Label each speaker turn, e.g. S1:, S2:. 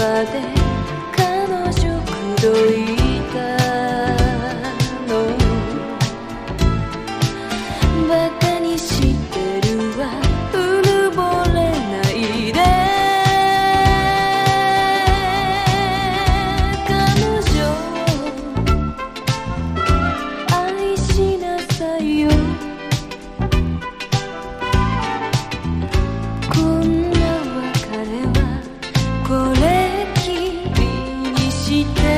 S1: で彼女口説いたの。バカにしてるわ、うぬぼれないで。彼女愛しなさいよ。こんな別れはこれきりにして